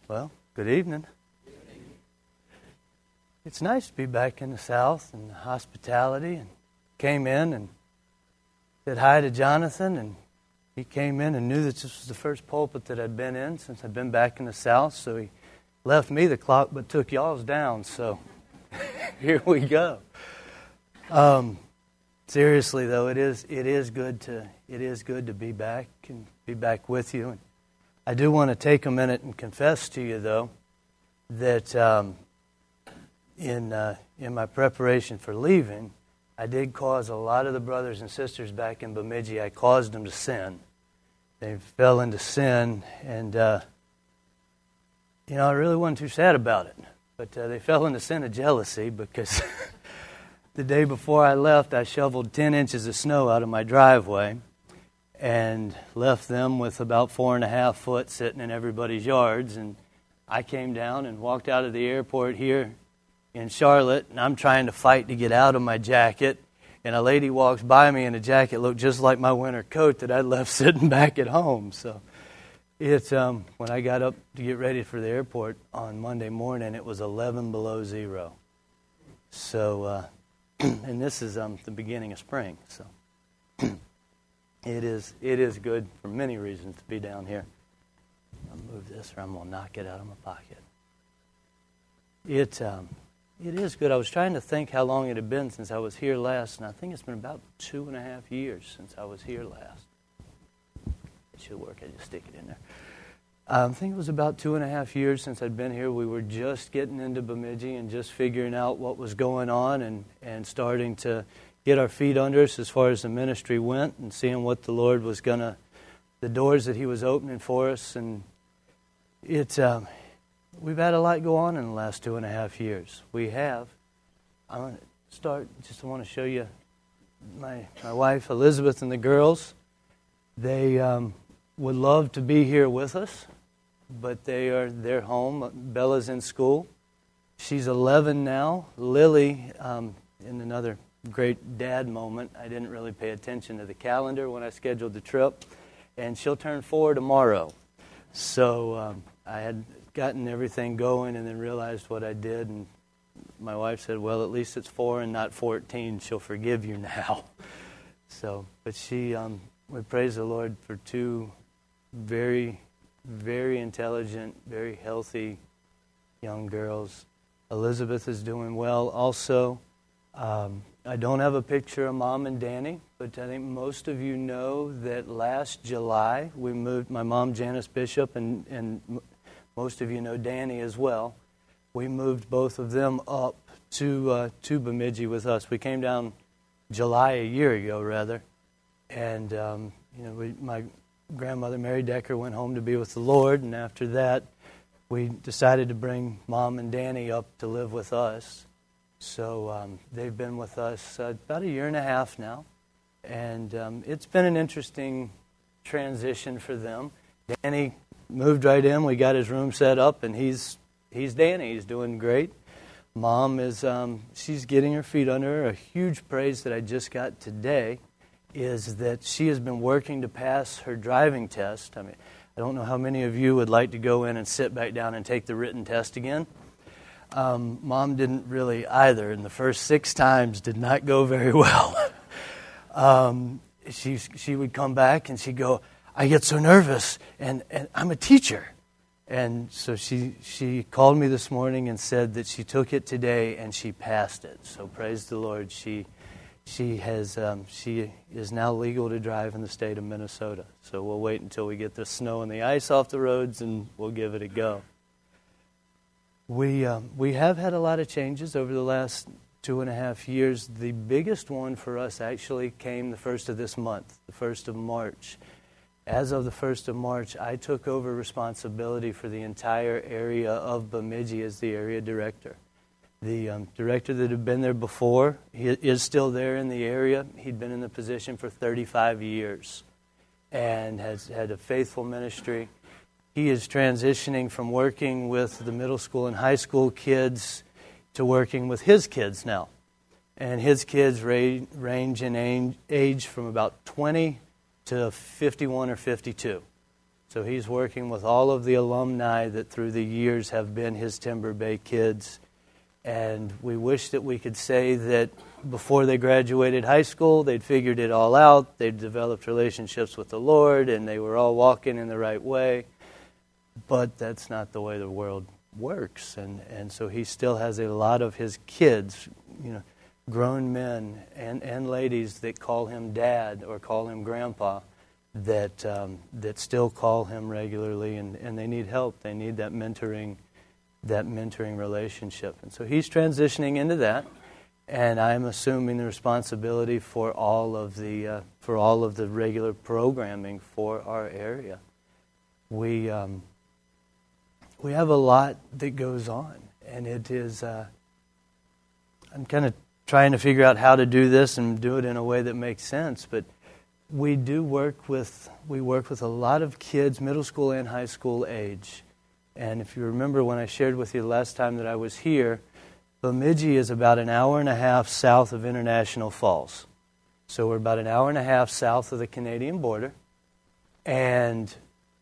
Well, good evening. It's nice to be back in the South and the hospitality, and came in and said hi to Jonathan, and he came in and knew that this was the first pulpit that I'd been in since I'd been back in the South, so he left me the clock but took y'all's down, so here we go. Seriously though, it is good to be back and be back with you. And I do want to take a minute and confess to you though that in my preparation for leaving, I did cause a lot of the brothers and sisters back in Bemidji, I caused them to sin. They fell into sin, and I really wasn't too sad about it. But they fell into sin of jealousy because the day before I left, I shoveled 10 inches of snow out of my driveway and left them with about 4.5 foot sitting in everybody's yards. And I came down and walked out of the airport here in Charlotte, and I'm trying to fight to get out of my jacket. And a lady walks by me in a jacket that looked just like my winter coat that I'd left sitting back at home. So it's when I got up to get ready for the airport on Monday morning, it was 11 below zero. So, and this is the beginning of spring. So it is good for many reasons to be down here. I'll move this or I'm going to knock it out of my pocket. It is good. I was trying to think how long it had been since I was here last, and I think it's been about 2.5 years since I was here last. It should work. I just stick it in there. I think it was about 2.5 years since I'd been here. We were just getting into Bemidji and just figuring out what was going on and starting to get our feet under us as far as the ministry went and seeing what the Lord was the doors that He was opening for us. And we've had a lot go on in the last 2.5 years. We have. I'm going to start, I want to show you my wife, Elizabeth, and the girls. They would love to be here with us, but they're home. Bella's in school. She's 11 now. Lily, in another great dad moment, I didn't really pay attention to the calendar when I scheduled the trip, and she'll turn 4 tomorrow. So I had gotten everything going and then realized what I did, and my wife said, well, at least it's 4 and not 14. She'll forgive you now. So, but we praise the Lord for 2 very, very intelligent, very healthy young girls. Elizabeth is doing well also. I don't have a picture of Mom and Danny, but I think most of you know that last July we moved, my mom, Janice Bishop, and most of you know Danny as well. We moved both of them up to Bemidji with us. We came down July a year ago, rather. And, my grandmother, Mary Decker, went home to be with the Lord. And after that, we decided to bring Mom and Danny up to live with us. So they've been with us about 1.5 years now. And it's been an interesting transition for them. Danny moved right in. We got his room set up, and he's Danny. He's doing great. Mom is she's getting her feet under her. A huge praise that I just got today is that she has been working to pass her driving test. I don't know how many of you would like to go in and sit back down and take the written test again. Mom didn't really either, and the first 6 times did not go very well. She would come back and she'd go, I get so nervous, and I'm a teacher. And so she called me this morning and said that she took it today and she passed it. So praise the Lord. She is now legal to drive in the state of Minnesota. So we'll wait until we get the snow and the ice off the roads, and we'll give it a go. We have had a lot of changes over the last 2.5 years. The biggest one for us actually came the first of this month, the 1st of March. As of the 1st of March, I took over responsibility for the entire area of Bemidji as the area director. The director that had been there before is still there in the area. He'd been in the position for 35 years and has had a faithful ministry. He is transitioning from working with the middle school and high school kids to working with his kids now. And his kids range in age from about 20 to 51 or 52. So he's working with all of the alumni that through the years have been his Timber Bay kids. And we wish that we could say that before they graduated high school, they'd figured it all out, they'd developed relationships with the Lord, and they were all walking in the right way. But that's not the way the world works. And so he still has a lot of his kids, grown men and ladies that call him dad or call him grandpa, that still call him regularly, and they need help. They need that mentoring relationship. And so he's transitioning into that, and I'm assuming the responsibility for all of the regular programming for our area. We have a lot that goes on, and it is. I'm kind of trying to figure out how to do this and do it in a way that makes sense, but we work with a lot of kids, middle school and high school age. And if you remember when I shared with you the last time that I was here, Bemidji is about an hour and a half south of International Falls. So we're about an hour and a half south of the Canadian border. And,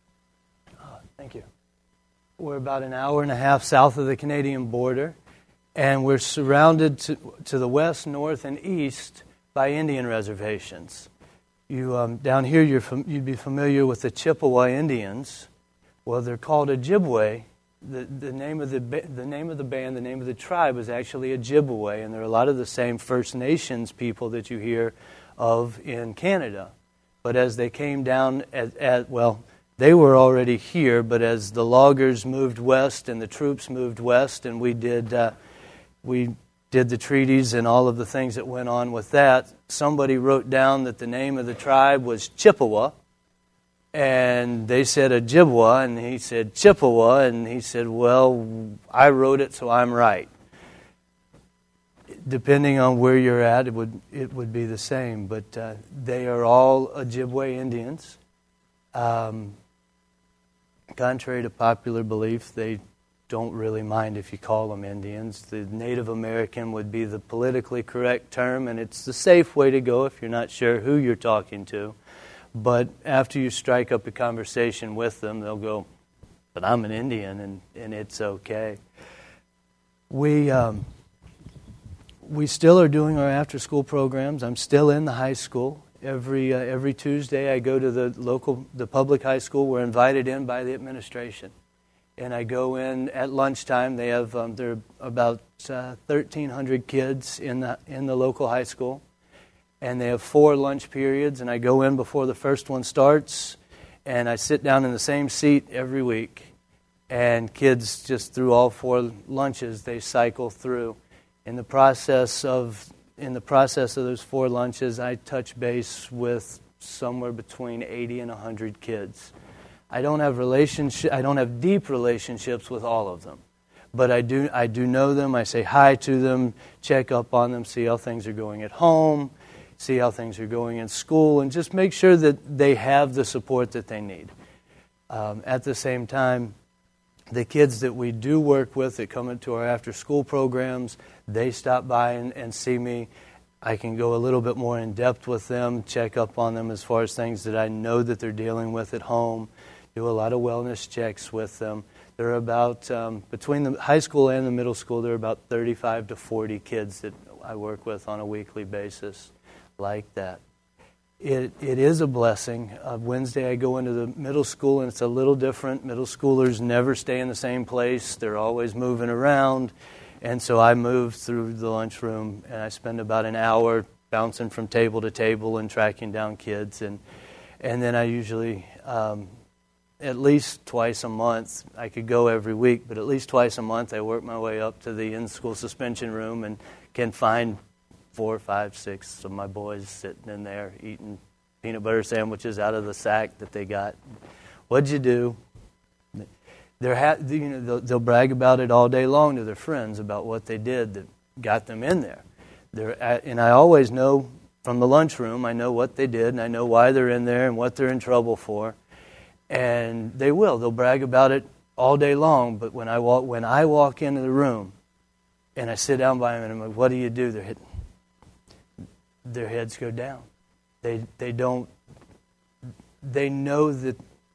thank you. We're about an hour and a half south of the Canadian border. And we're surrounded to the west, north, and east by Indian reservations. You down here, you'd be familiar with the Chippewa Indians. Well, they're called Ojibwe. The name of the band, the name of the tribe was actually Ojibwe, and there are a lot of the same First Nations people that you hear of in Canada. But as they came down, they were already here, but as the loggers moved west and the troops moved west, and we did the treaties and all of the things that went on with that, somebody wrote down that the name of the tribe was Chippewa, and they said Ojibwa, and he said Chippewa, and he said, well, I wrote it, so I'm right. Depending on where you're at, it would be the same, but they are all Ojibwe Indians. Contrary to popular belief, they don't really mind if you call them Indians. The Native American would be the politically correct term, and it's the safe way to go if you're not sure who you're talking to. But after you strike up a conversation with them, they'll go, but I'm an Indian, and it's okay. We still are doing our after-school programs. I'm still in the high school. Every Tuesday I go to the public high school. We're invited in by the administration. And I go in at lunchtime. They have there are about 1,300 kids in the local high school, and they have 4 lunch periods. And I go in before the first one starts, and I sit down in the same seat every week. And kids just through all 4 lunches they cycle through. In the process of those 4 lunches, I touch base with somewhere between 80 and 100 kids. I don't have deep relationships with all of them, but I do know them. I say hi to them, check up on them, see how things are going at home, see how things are going in school, and just make sure that they have the support that they need. At the same time, the kids that we do work with that come into our after-school programs, they stop by and see me. I can go a little bit more in depth with them, check up on them as far as things that I know that they're dealing with at home, do a lot of wellness checks with them. There are about, between the high school and the middle school, there are about 35 to 40 kids that I work with on a weekly basis like that. It is a blessing. Wednesday I go into the middle school, and it's a little different. Middle schoolers never stay in the same place. They're always moving around. And so I move through the lunchroom, and I spend about an hour bouncing from table to table and tracking down kids. And then I usually, at least twice a month, I could go every week, but at least twice a month I work my way up to the in-school suspension room and can find 4, 5, 6 of my boys sitting in there eating peanut butter sandwiches out of the sack that they got. What'd you do? They'll brag about it all day long to their friends about what they did that got them in there. And I always know from the lunchroom, I know what they did, and I know why they're in there and what they're in trouble for. And they'll brag about it all day long. But when I walk into the room and I sit down by them and I'm like, what do you do? Their heads go down. They know that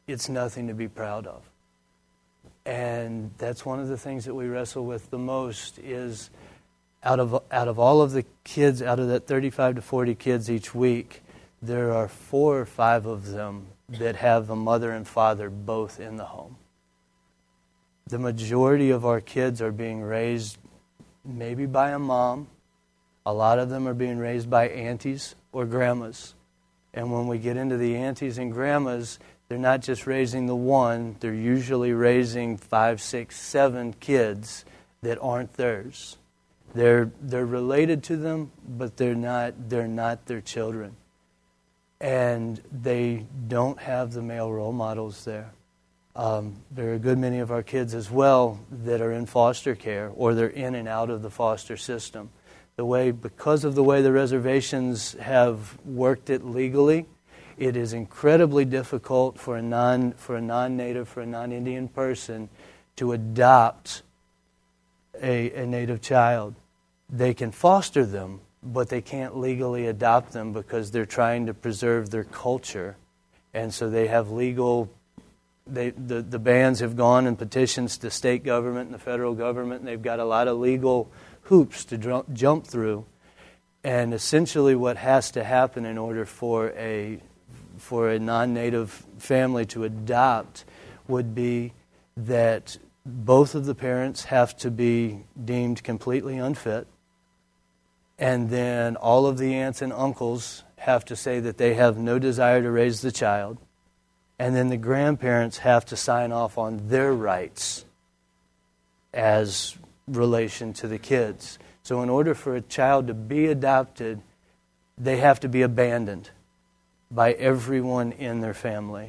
it's nothing to be proud of. And that's one of the things that we wrestle with the most is out of all of the kids, out of that 35 to 40 kids each week, there are 4 or 5 of them that have a mother and father both in the home. The majority of our kids are being raised maybe by a mom. A lot of them are being raised by aunties or grandmas. And when we get into the aunties and grandmas, they're not just raising the one, they're usually raising 5, 6, 7 kids that aren't theirs. They're related to them, but they're not their children. And they don't have the male role models there. There are a good many of our kids as well that are in foster care, or they're in and out of the foster system. Because of the way the reservations have worked it legally, it is incredibly difficult for a non-native, for a non-Indian person to adopt a native child. They can foster them, but they can't legally adopt them because they're trying to preserve their culture. And so they have legal... The bands have gone and petitions to state government and the federal government, and they've got a lot of legal hoops to jump through. And essentially what has to happen in order for a non-native family to adopt would be that both of the parents have to be deemed completely unfit, and then all of the aunts and uncles have to say that they have no desire to raise the child. And then the grandparents have to sign off on their rights as relation to the kids. So in order for a child to be adopted, they have to be abandoned by everyone in their family.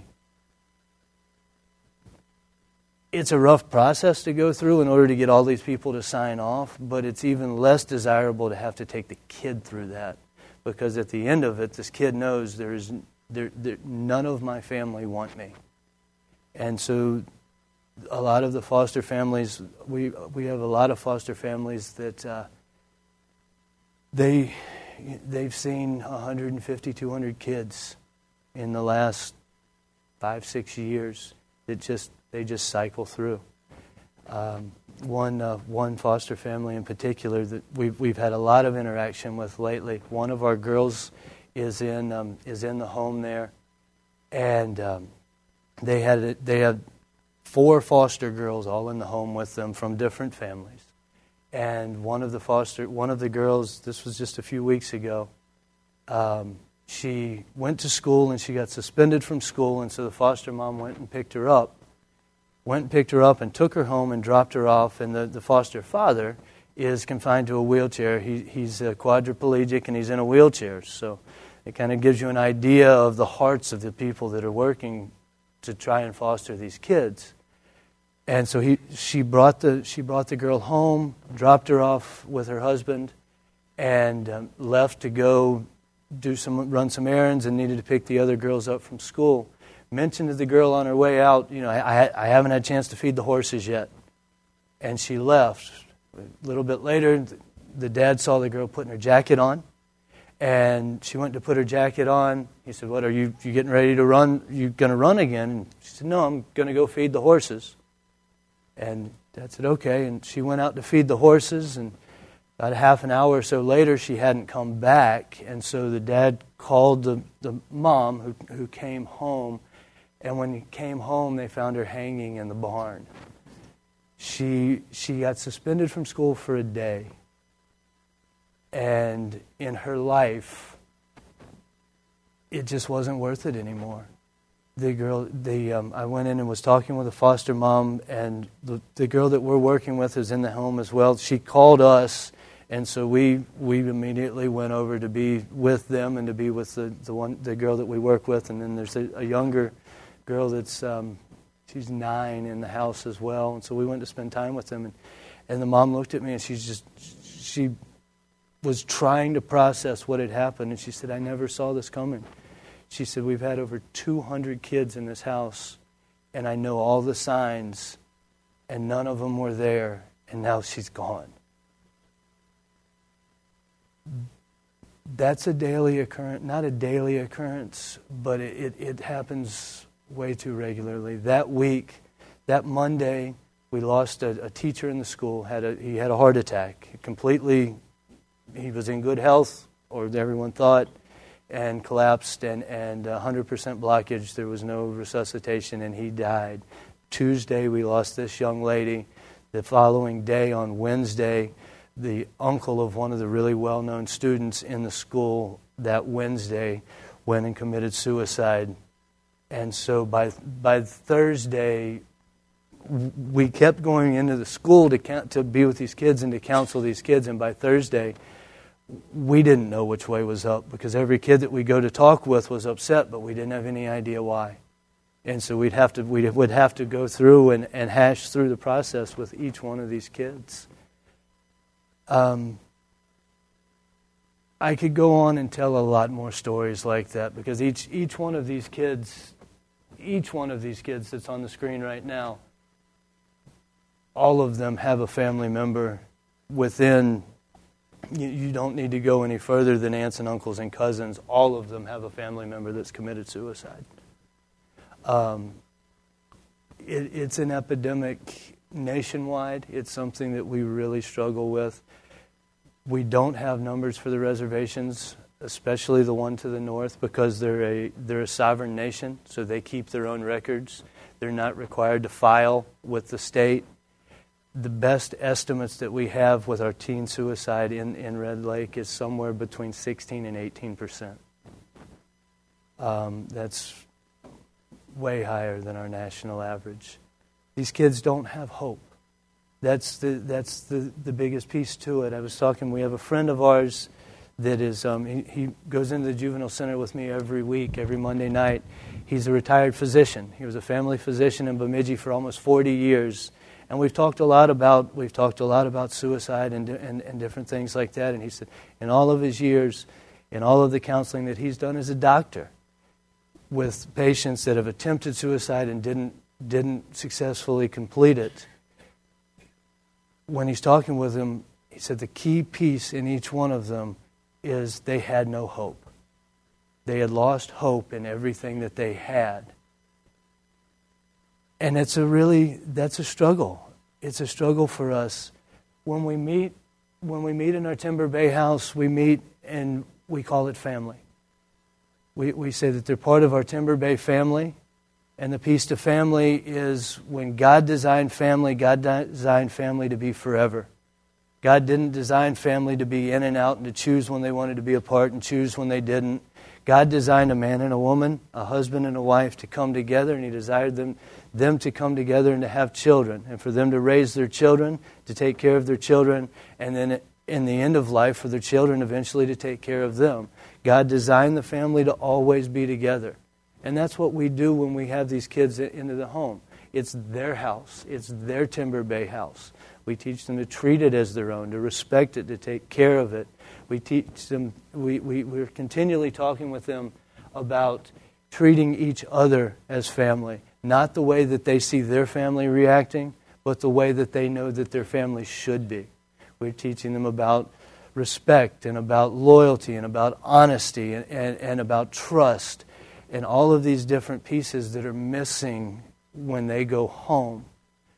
It's a rough process to go through in order to get all these people to sign off, but it's even less desirable to have to take the kid through that. Because at the end of it, this kid knows none of my family want me. And so a lot of the foster families, we have a lot of foster families that they've seen 150, 200 kids in the last 5, 6 years that they just cycle through. One foster family in particular that we've had a lot of interaction with lately. One of our girls is in the home there, and they had 4 foster girls all in the home with them from different families. And one of the girls, this was just a few weeks ago, she went to school and she got suspended from school, and so the foster mom went and picked her up and took her home and dropped her off, and the foster father is confined to a wheelchair. He's quadriplegic and he's in a wheelchair, so it kind of gives you an idea of the hearts of the people that are working to try and foster these kids. And so she brought the girl home, dropped her off with her husband, and left to go run some errands, and needed to pick the other girls up from school. Mentioned to the girl on her way out, I haven't had a chance to feed the horses yet. And she left. A little bit later, the dad saw the girl putting her jacket on. And she went to put her jacket on. He said, "What, are you getting ready to run? You going to run again?" And she said, "No, I'm going to go feed the horses." And Dad said, "Okay." And she went out to feed the horses, and about a half an hour or so later, she hadn't come back. And so the dad called the mom who came home. And when he came home, they found her hanging in the barn. She got suspended from school for a day. And in her life, it just wasn't worth it anymore. I went in and was talking with a foster mom, and the girl that we're working with is in the home as well. She called us, and so we immediately went over to be with them and to be with the girl that we work with. And then there's a younger girl that's she's 9 in the house as well. And so we went to spend time with them, and the mom looked at me, and she was trying to process what had happened, and she said, "I never saw this coming." She said, "We've had over 200 kids in this house, and I know all the signs, and none of them were there, and now she's gone." That's a daily occurrence, not a daily occurrence, but it happens way too regularly. That week, that Monday, we lost a teacher in the school. He had a heart attack. He was in good health, or everyone thought, and collapsed, and 100% blockage. There was no resuscitation, and he died. Tuesday, we lost this young lady. The following day, on Wednesday, the uncle of one of the really well-known students in the school that Wednesday went and committed suicide. And so by Thursday, we kept going into the school to be with these kids and to counsel these kids. And by Thursday, we didn't know which way was up, because every kid that we go to talk with was upset, but we didn't have any idea why. And so we would have to go through and hash through the process with each one of these kids. I could go on and tell a lot more stories like that, because each one of these kids that's on the screen right now, all of them have a family member within. You don't need to go any further than aunts and uncles and cousins. All of them have a family member that's committed suicide. It's an epidemic nationwide. It's something that we really struggle with. We don't have numbers for the reservations, especially the one to the north, because they're a sovereign nation, so they keep their own records. They're not required to file with the state. The best estimates that we have with our teen suicide in Red Lake is somewhere between 16 and 18%. That's way higher than our national average. These kids don't have hope. That's the biggest piece to it. I was talking, we have a friend of ours that is, he goes into the juvenile center with me every week, every Monday night. He's a retired physician. He was a family physician in Bemidji for almost 40 years. And we've talked a lot about suicide and different things like that. And he said, in all of his years, in all of the counseling that he's done as a doctor with patients that have attempted suicide and didn't successfully complete it, when he's talking with them, he said the key piece in each one of them is they had no hope. They had lost hope in everything that they had. And that's a struggle. It's a struggle for us. When we meet in our Timber Bay house, we meet and we call it family. We say that they're part of our Timber Bay family. And the piece to family is when God designed family to be forever. God didn't design family to be in and out and to choose when they wanted to be apart and choose when they didn't. God designed a man and a woman, a husband and a wife, to come together, and He desired them to come together and to have children, and for them to raise their children, to take care of their children, and then in the end of life for their children eventually to take care of them. God designed the family to always be together. And that's what we do when we have these kids into the home. It's their house. It's their Timber Bay house. We teach them to treat it as their own, to respect it, to take care of it. We teach them, we're continually talking with them about treating each other as family. Not the way that they see their family reacting, but the way that they know that their family should be. We're teaching them about respect and about loyalty and about honesty and about trust and all of these different pieces that are missing when they go home.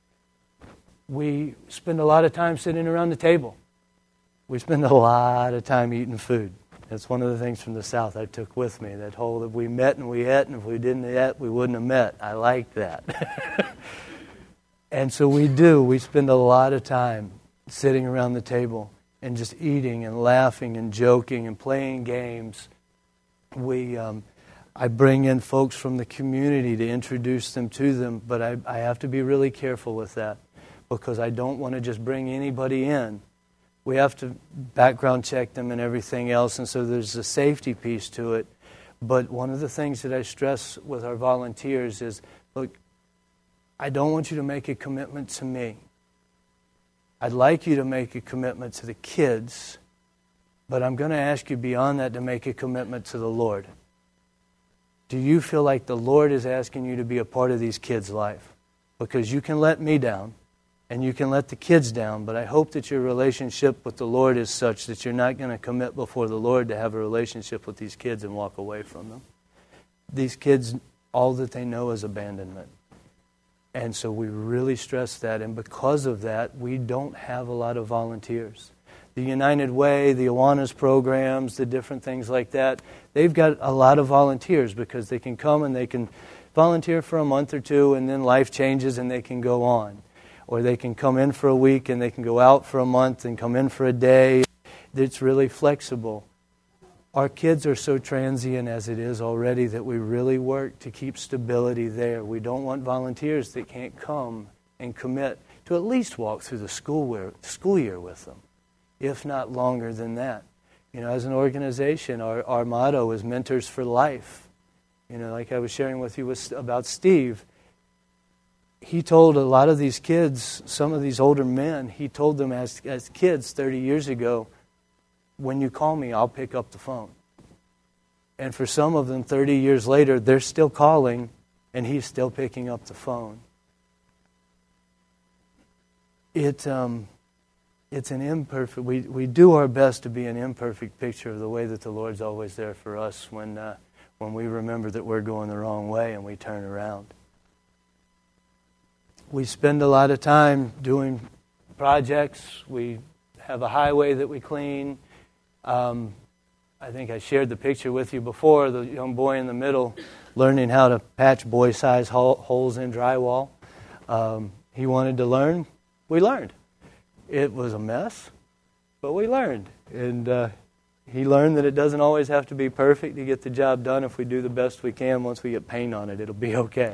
We spend a lot of time sitting around the table. We spend a lot of time eating food. That's one of the things from the South I took with me, that whole if we met and we ate, and if we didn't eat, we wouldn't have met. I like that. And so we do. We spend a lot of time sitting around the table and just eating and laughing and joking and playing games. I bring in folks from the community to introduce them to them, but I have to be really careful with that because I don't want to just bring anybody in. We have to background check them and everything else, and so there's a safety piece to it. But one of the things that I stress with our volunteers is, look, I don't want you to make a commitment to me. I'd like you to make a commitment to the kids, but I'm going to ask you beyond that to make a commitment to the Lord. Do you feel like the Lord is asking you to be a part of these kids' life? Because you can let me down, and you can let the kids down, but I hope that your relationship with the Lord is such that you're not going to commit before the Lord to have a relationship with these kids and walk away from them. These kids all that they know is abandonment. And so we really stress that. And because of that, we don't have a lot of volunteers. The United Way, the Awanas programs, the different things like that, they've got a lot of volunteers because they can come and they can volunteer for a month or two, and then life changes and they can go on. Or they can come in for a week and they can go out for a month and come in for a day. It's really flexible. Our kids are so transient as it is already that we really work to keep stability there. We don't want volunteers that can't come and commit to at least walk through the school year with them, if not longer than that. You know, as an organization, our motto is Mentors for Life. You know, like I was sharing with you about Steve, he told a lot of these kids, some of these older men, he told them as kids 30 years ago, when you call me, I'll pick up the phone. And for some of them, 30 years later, they're still calling, and he's still picking up the phone. It's an imperfect. We do our best to be an imperfect picture of the way that the Lord's always there for us when we remember that we're going the wrong way and we turn around. We spend a lot of time doing projects. We have a highway that we clean. I think I shared the picture with you before, the young boy in the middle learning how to patch boy-sized holes in drywall. He wanted to learn. We learned. It was a mess, but we learned. And he learned that it doesn't always have to be perfect to get the job done. If we do the best we can, once we get paint on it, it'll be okay.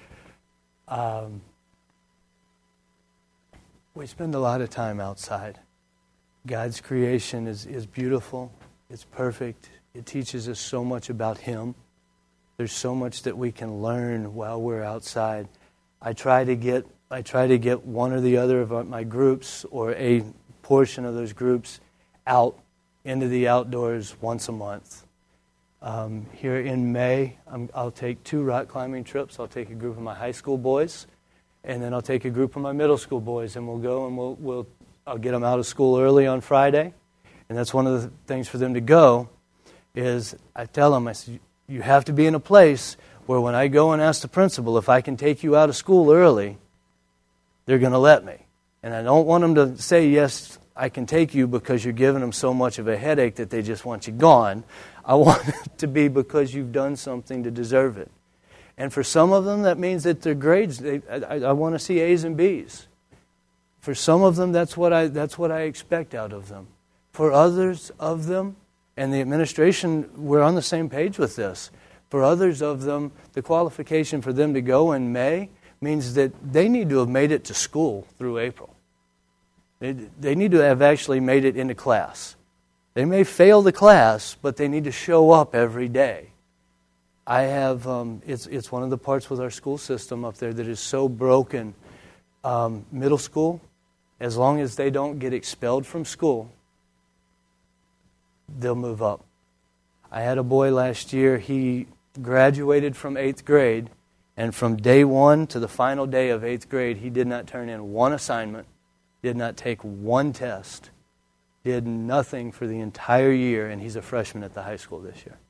We spend a lot of time outside. God's creation is beautiful. It's perfect. It teaches us so much about Him. There's so much that we can learn while we're outside. I try to get one or the other of my groups or a portion of those groups out into the outdoors once a month. Here in May, I'll take 2 rock climbing trips. I'll take a group of my high school boys, and then I'll take a group of my middle school boys, and we'll go and I'll get them out of school early on Friday. And that's one of the things for them to go is I tell them, I said, you have to be in a place where when I go and ask the principal if I can take you out of school early, they're going to let me. And I don't want them to say, yes, I can take you because you're giving them so much of a headache that they just want you gone. I want it to be because you've done something to deserve it. And for some of them, that means that their grades, I want to see A's and B's. For some of them, that's what I expect out of them. For others of them, and the administration, we're on the same page with this. For others of them, the qualification for them to go in May means that they need to have made it to school through April. They need to have actually made it into class. They may fail the class, but they need to show up every day. I have, it's one of the parts with our school system up there that is so broken. Middle school, as long as they don't get expelled from school, they'll move up. I had a boy last year, he graduated from 8th grade, and from day 1 to the final day of 8th grade, he did not turn in one assignment, did not take one test, did nothing for the entire year, and he's a freshman at the high school this year.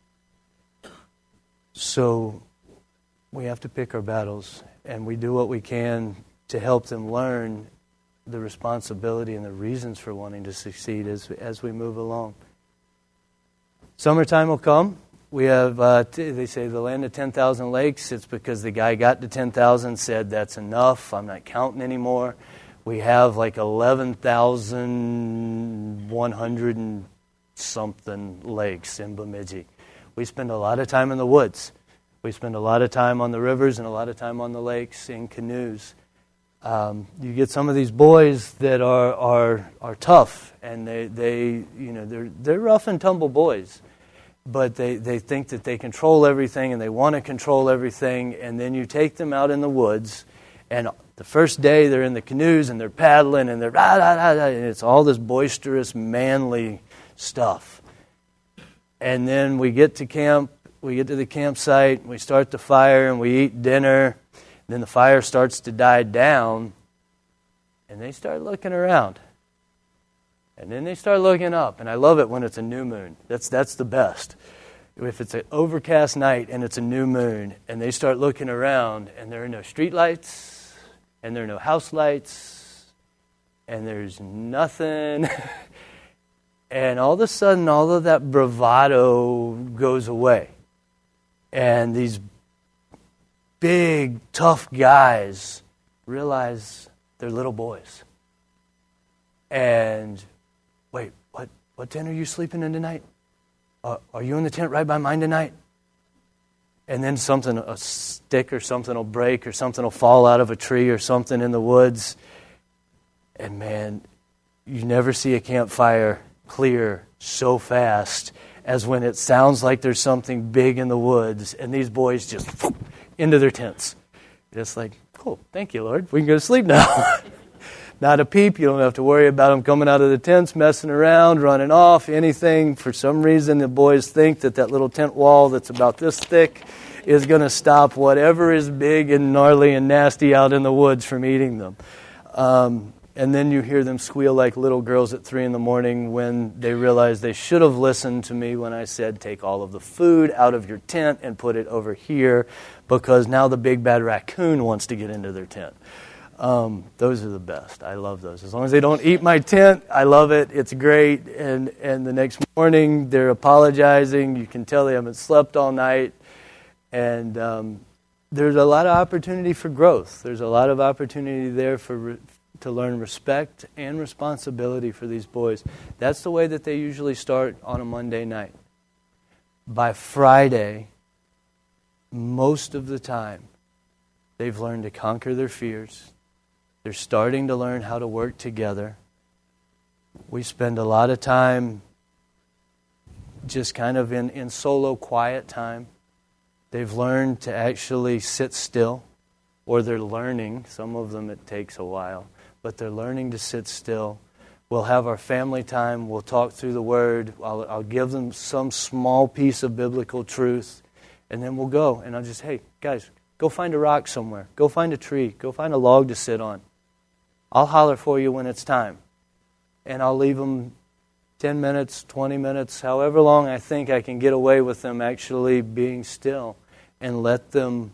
So we have to pick our battles, and we do what we can to help them learn the responsibility and the reasons for wanting to succeed as we move along. Summertime will come. We have, they say, the land of 10,000 lakes. It's because the guy got to 10,000, said, that's enough, I'm not counting anymore. We have like 11,100 and something lakes in Bemidji. We spend a lot of time in the woods. We spend a lot of time on the rivers and a lot of time on the lakes in canoes. You get some of these boys that are tough, and they're rough and tumble boys, but they think that they control everything and they want to control everything, and then you take them out in the woods, and the first day they're in the canoes and they're paddling and they're rah, rah, rah, rah, and it's all this boisterous, manly stuff. And then we get to camp, we get to the campsite, we start the fire and we eat dinner. Then the fire starts to die down, and they start looking around. And then they start looking up, and I love it when it's a new moon. That's the best. if it's an overcast night and it's a new moon, and they start looking around, and there are no street lights, and there are no house lights, and there's nothing, and all of a sudden, all of that bravado goes away, and these big, tough guys realize they're little boys. And, wait, what tent are you sleeping in tonight? Are you in the tent right by mine tonight? And then a stick or something will break, or something will fall out of a tree or something in the woods. And man, you never see a campfire clear so fast as when it sounds like there's something big in the woods, and these boys just into their tents. It's like, cool, thank you, Lord. We can go to sleep now. Not a peep. You don't have to worry about them coming out of the tents, messing around, running off, anything. For some reason, the boys think that little tent wall that's about this thick is going to stop whatever is big and gnarly and nasty out in the woods from eating them. And then you hear them squeal like little girls at 3 a.m. when they realize they should have listened to me when I said, take all of the food out of your tent and put it over here, because now the big bad raccoon wants to get into their tent. Those are the best. I love those. As long as they don't eat my tent, I love it. It's great. And the next morning, they're apologizing. You can tell they haven't slept all night. And there's a lot of opportunity for growth. There's a lot of opportunity there to learn respect and responsibility for these boys. That's the way that they usually start on a Monday night. By Friday, most of the time, they've learned to conquer their fears. They're starting to learn how to work together. We spend a lot of time just kind of in solo quiet time. They've learned to actually sit still, or they're learning. Some of them it takes a while, but they're learning to sit still. We'll have our family time. We'll talk through the Word. I'll give them some small piece of biblical truth, and then we'll go. And I'll just, hey, guys, go find a rock somewhere. Go find a tree. Go find a log to sit on. I'll holler for you when it's time. And I'll leave them 10 minutes, 20 minutes, however long I think I can get away with them actually being still, and let them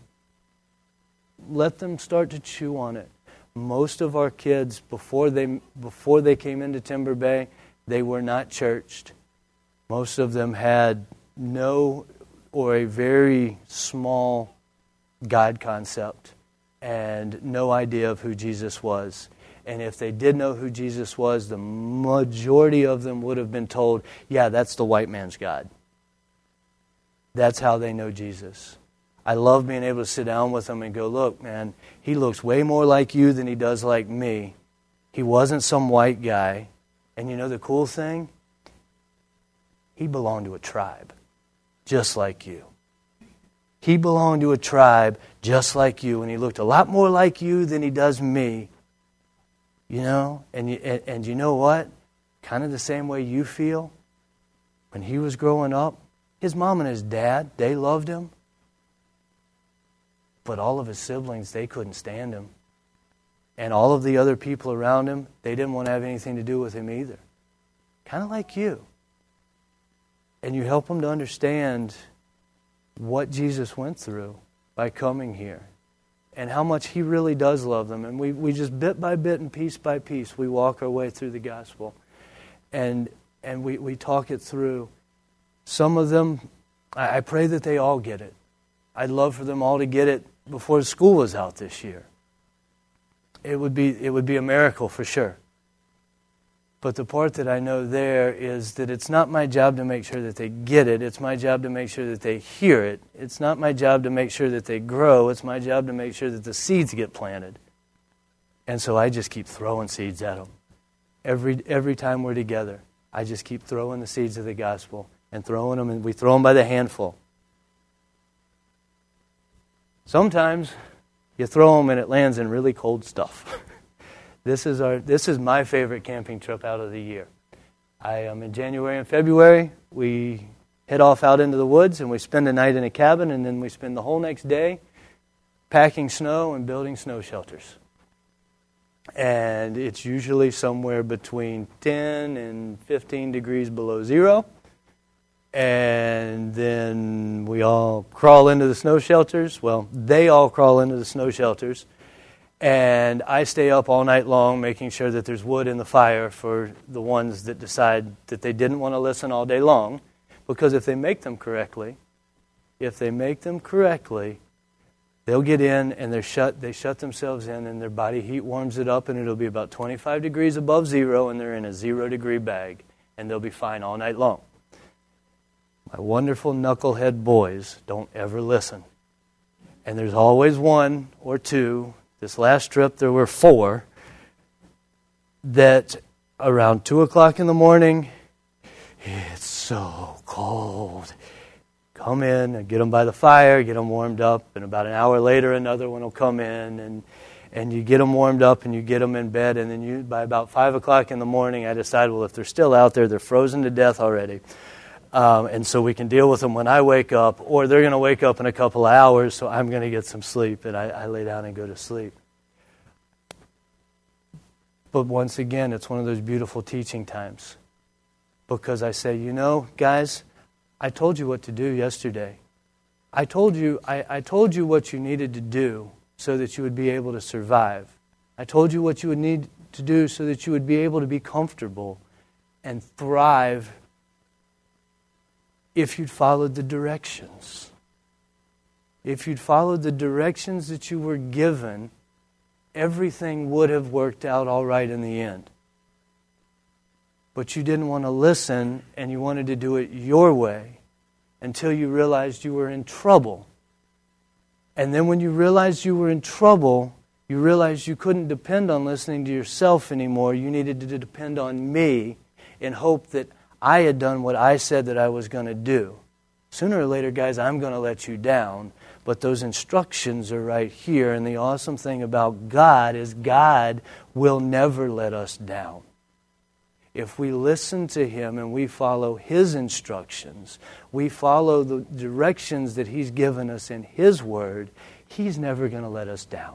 start to chew on it. Most of our kids, before they came into Timber Bay, they were not churched. Most of them had no or a very small God concept and no idea of who Jesus was. And if they did know who Jesus was, the majority of them would have been told, yeah, that's the white man's God. That's how they know Jesus. I love being able to sit down with them and go, look, man, he looks way more like you than he does like me. He wasn't some white guy. And you know the cool thing? He belonged to a tribe, just like you. He belonged to a tribe just like you, and he looked a lot more like you than he does me. You know? And you know what? Kind of the same way you feel. When he was growing up, his mom and his dad, they loved him. But all of his siblings, they couldn't stand him. And all of the other people around him, they didn't want to have anything to do with him either. Kind of like you. And you help them to understand what Jesus went through by coming here, and how much he really does love them. And we just bit by bit and piece by piece, we walk our way through the gospel. And we talk it through. Some of them, I pray that they all get it. I'd love for them all to get it before school was out this year. It would be a miracle for sure. But the part that I know there is that it's not my job to make sure that they get it. It's my job to make sure that they hear it. It's not my job to make sure that they grow. It's my job to make sure that the seeds get planted. And so I just keep throwing seeds at them. Every time we're together, I just keep throwing the seeds of the gospel and throwing them, and we throw them by the handful. Sometimes you throw them and it lands in really cold stuff. This is my favorite camping trip out of the year. In January and February, we head off out into the woods and we spend a night in a cabin, and then we spend the whole next day packing snow and building snow shelters. And it's usually somewhere between 10 and 15 degrees below zero. And then we all crawl into the snow shelters. Well, they all crawl into the snow shelters. And I stay up all night long making sure that there's wood in the fire for the ones that decide that they didn't want to listen all day long. Because if they make them correctly, they'll get in and they shut themselves in and their body heat warms it up and it'll be about 25 degrees above zero and they're in a 0-degree bag and they'll be fine all night long. My wonderful knucklehead boys don't ever listen. And there's always one or two. This last trip there were 4 that around 2 o'clock in the morning, it's so cold. Come in and get them by the fire, get them warmed up, and about an hour later another one will come in and you get them warmed up and you get them in bed, and then by about 5 o'clock in the morning I decide, well, if they're still out there, they're frozen to death already. And so we can deal with them when I wake up, or they're going to wake up in a couple of hours, so I'm going to get some sleep, and I lay down and go to sleep. But once again, it's one of those beautiful teaching times, because I say, guys, I told you what to do yesterday. I told you what you needed to do so that you would be able to survive. I told you what you would need to do so that you would be able to be comfortable and thrive if you'd followed the directions. If you'd followed the directions that you were given, everything would have worked out all right in the end. But you didn't want to listen, and you wanted to do it your way until you realized you were in trouble. And then when you realized you were in trouble, you realized you couldn't depend on listening to yourself anymore. You needed to depend on me in hope that I had done what I said that I was going to do. Sooner or later, guys, I'm going to let you down, but those instructions are right here. And the awesome thing about God is God will never let us down. If we listen to Him and we follow His instructions, we follow the directions that He's given us in His Word, He's never going to let us down.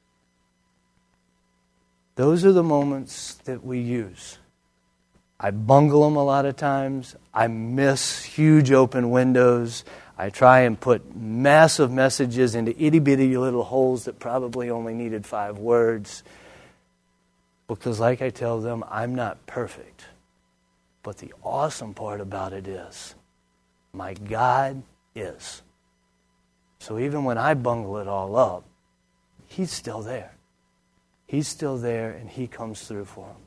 Those are the moments that we use. I bungle them a lot of times. I miss huge open windows. I try and put massive messages into itty-bitty little holes that probably only needed 5 words. Because like I tell them, I'm not perfect. But the awesome part about it is, my God is. So even when I bungle it all up, He's still there. He's still there and He comes through for them.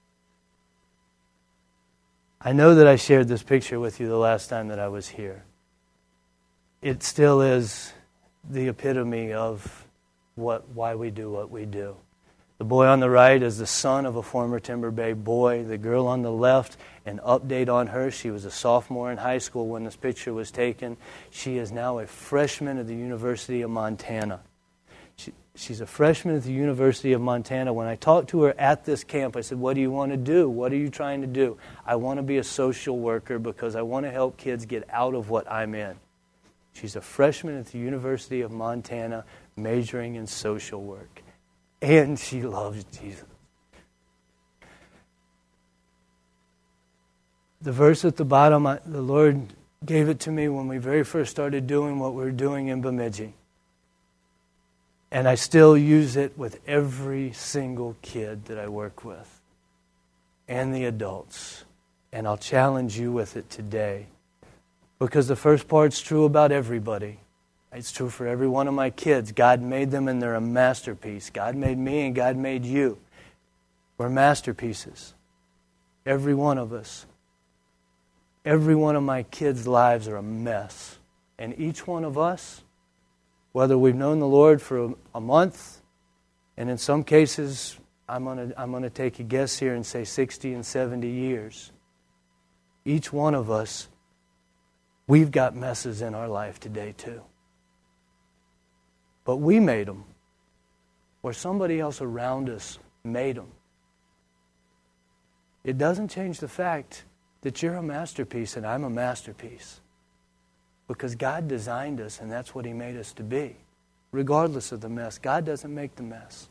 I know that I shared this picture with you the last time that I was here. It still is the epitome of why we do what we do. The boy on the right is the son of a former Timber Bay boy. The girl on the left, an update on her. She was a sophomore in high school when this picture was taken. She is now a freshman at the University of Montana. She's a freshman at the University of Montana. When I talked to her at this camp, I said, what do you want to do? What are you trying to do? I want to be a social worker because I want to help kids get out of what I'm in. She's a freshman at the University of Montana, majoring in social work. And she loves Jesus. The verse at the bottom, the Lord gave it to me when we very first started doing what we were doing in Bemidji. And I still use it with every single kid that I work with and the adults. And I'll challenge you with it today. Because the first part's true about everybody. It's true for every one of my kids. God made them and they're a masterpiece. God made me and God made you. We're masterpieces. Every one of us. Every one of my kids' lives are a mess. And each one of us, whether we've known the Lord for a month, and in some cases, I'm gonna take a guess here and say 60 and 70 years. Each one of us, we've got messes in our life today too. But we made them, or somebody else around us made them. It doesn't change the fact that you're a masterpiece and I'm a masterpiece. Because God designed us, and that's what He made us to be. Regardless of the mess, God doesn't make the mess.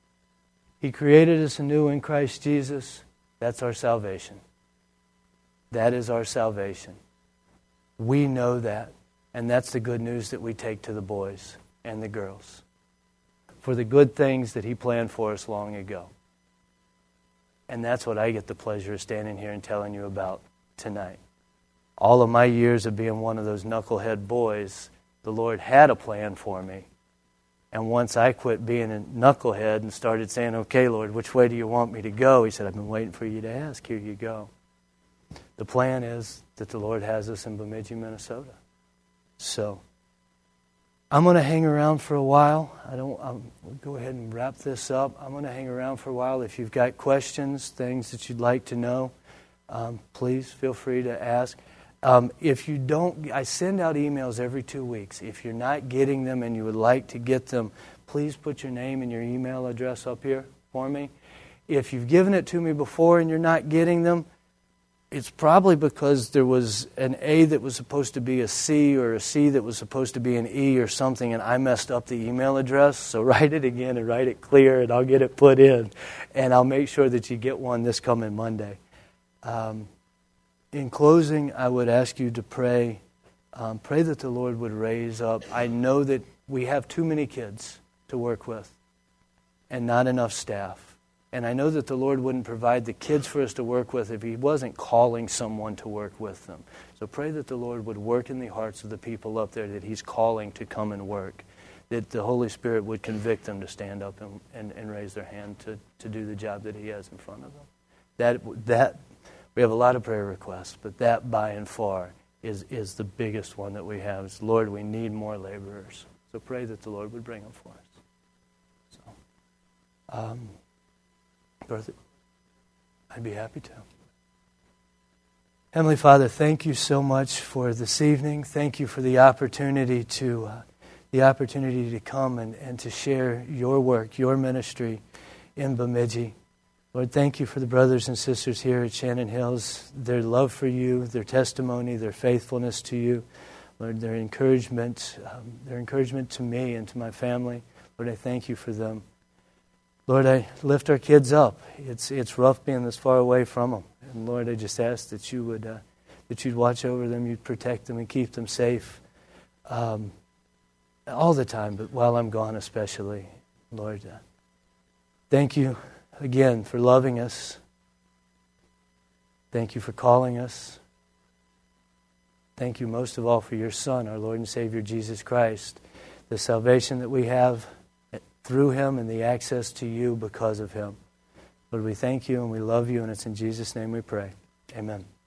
He created us anew in Christ Jesus. That's our salvation. That is our salvation. We know that. And that's the good news that we take to the boys and the girls. For the good things that He planned for us long ago. And that's what I get the pleasure of standing here and telling you about tonight. All of my years of being one of those knucklehead boys, the Lord had a plan for me. And once I quit being a knucklehead and started saying, okay, Lord, which way do you want me to go? He said, I've been waiting for you to ask. Here you go. The plan is that the Lord has us in Bemidji, Minnesota. So, I'm going to hang around for a while. We'll go ahead and wrap this up. I'm going to hang around for a while. If you've got questions, things that you'd like to know, please feel free to ask. If you don't, I send out emails every 2 weeks. If you're not getting them and you would like to get them, please put your name and your email address up here for me. If you've given it to me before and you're not getting them, it's probably because there was an A that was supposed to be a C or a C that was supposed to be an E or something, and I messed up the email address. So write it again and write it clear, and I'll get it put in. And I'll make sure that you get one this coming Monday. In closing, I would ask you to pray. Pray that the Lord would raise up. I know that we have too many kids to work with and not enough staff. And I know that the Lord wouldn't provide the kids for us to work with if He wasn't calling someone to work with them. So pray that the Lord would work in the hearts of the people up there that He's calling to come and work. That the Holy Spirit would convict them to stand up and raise their hand to do the job that He has in front of them. That we have a lot of prayer requests, but that by and far is the biggest one that we have. Is, Lord, we need more laborers. So pray that the Lord would bring them for us. So, Bertha, I'd be happy to. Heavenly Father, thank you so much for this evening. Thank you for the opportunity to come and to share your work, your ministry in Bemidji. Lord, thank you for the brothers and sisters here at Shannon Hills, their love for you, their testimony, their faithfulness to you. Lord, their encouragement to me and to my family. Lord, I thank you for them. Lord, I lift our kids up. It's rough being this far away from them. And Lord, I just ask that you would that you'd watch over them, you'd protect them and keep them safe all the time, but while I'm gone especially. Lord, thank you again for loving us. Thank you for calling us. Thank you most of all for your Son, our Lord and Savior Jesus Christ, the salvation that we have through Him and the access to you because of Him. Lord, we thank you and we love you, and it's in Jesus' name we pray. Amen.